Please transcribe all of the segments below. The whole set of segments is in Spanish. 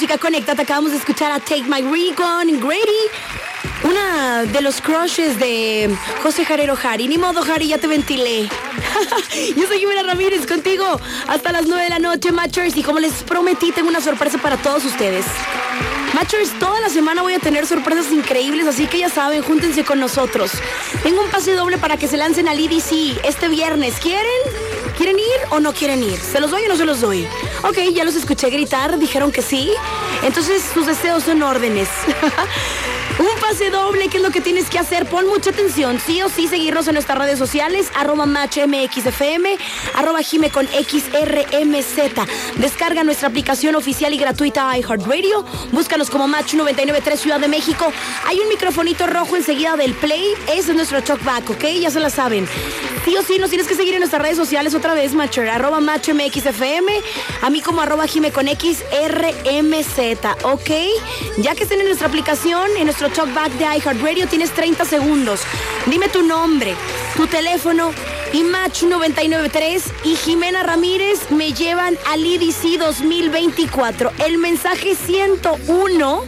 música, conéctate. Acabamos de escuchar a Take My Recon, Grady. Una de los crushes de José Jarero Jari. Ni modo, Jari, ya te ventilé. Yo soy Jimena Ramírez, contigo hasta las 9 de la noche, Matchers. Y como les prometí, tengo una sorpresa para todos ustedes. Matchers, toda la semana voy a tener sorpresas increíbles, así que ya saben, júntense con nosotros. Tengo un pase doble para que se lancen al EDC este viernes. ¿Quieren? ¿Quieren ir o no quieren ir? ¿Se los doy o no se los doy? Ok, ya los escuché gritar, dijeron que sí. Entonces sus deseos son órdenes. Un pase doble, ¿qué es lo que tienes que hacer? Pon mucha atención, sí o sí, seguirnos en nuestras redes sociales, @MatchMXFM, @Jime con XRMZ. Descarga nuestra aplicación oficial y gratuita iHeartRadio. Búscanos como Match 99.3 Ciudad de México. Hay un microfonito rojo enseguida del play. Ese es nuestro talkback, ¿ok? Ya se la saben. Sí o sí, nos tienes que seguir en nuestras redes sociales otra vez, Matcher, @MatchMXFM, a mí como @Jime con XRMZ, ¿ok? Ya que estén en nuestra aplicación, en nuestro talkback de iHeartRadio, tienes 30 segundos. Dime tu nombre, tu teléfono y Match 99.3 y Jimena Ramírez me llevan al EDC 2024. El mensaje 101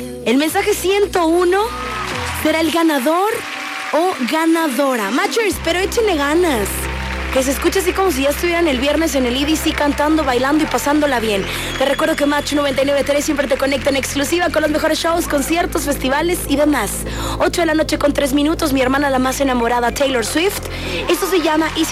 será el ganador o ganadora. Matchers, pero échenle ganas. Que se escuche así como si ya estuvieran el viernes en el EDC cantando, bailando y pasándola bien. Te recuerdo que Match 99.3 siempre te conecta en exclusiva con los mejores shows, conciertos, festivales y demás. 8 de la noche con 3 minutos, mi hermana la más enamorada, Taylor Swift. Esto se llama Easy